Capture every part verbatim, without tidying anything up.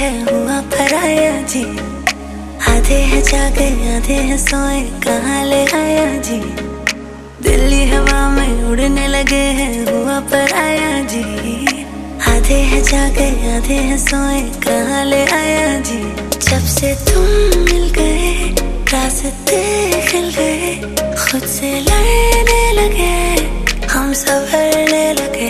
है हुआ पराया जी। आधे हैं जागे आधे हैं सोए, कहाँ ले आया जी। दिल्ली हवा में उड़ने लगे हैं हुआ पराया जी। आधे हैं जागे आधे हैं सोए, कहाँ ले आया जी। जब से तुम मिल गए रास्ते खिल गए, खुद से लड़ने लगे हम संभलने लगे।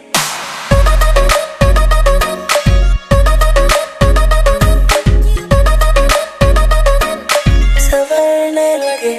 संभलने लगे।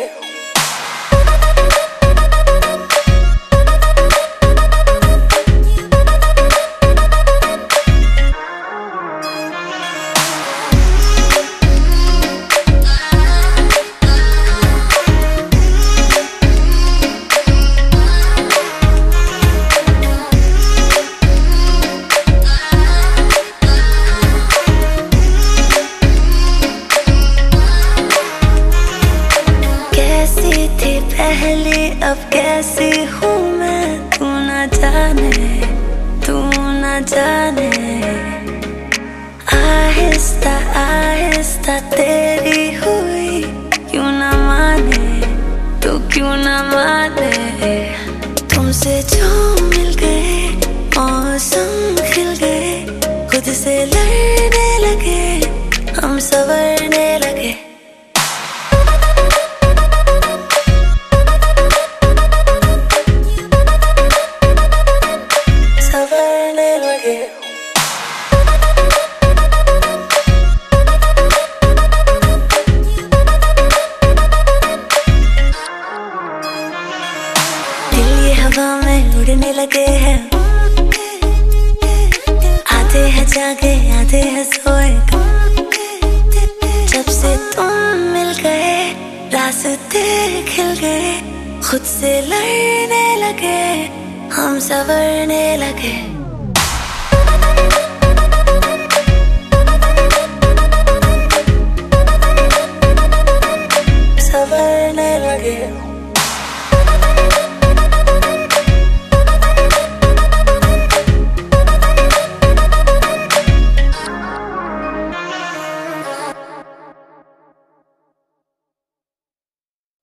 पहले अब कैसी हूँ मैं, तू ना जाने तू ना जाने। आहिस्ता आहिस्ता तेरी हुई, क्यों ना माने तू क्यों ना माने। तुमसे जो मिल गए मौसम खिल गए, खुद से लड़ने लगे हम संवरने लगे। हवा में उड़ने लगे हैं, आधे हैं जागे आधे हैं सोए। जब से तुम मिल गए रास्ते खिल गए, खुद से लड़ने लगे हम संवरने लगे।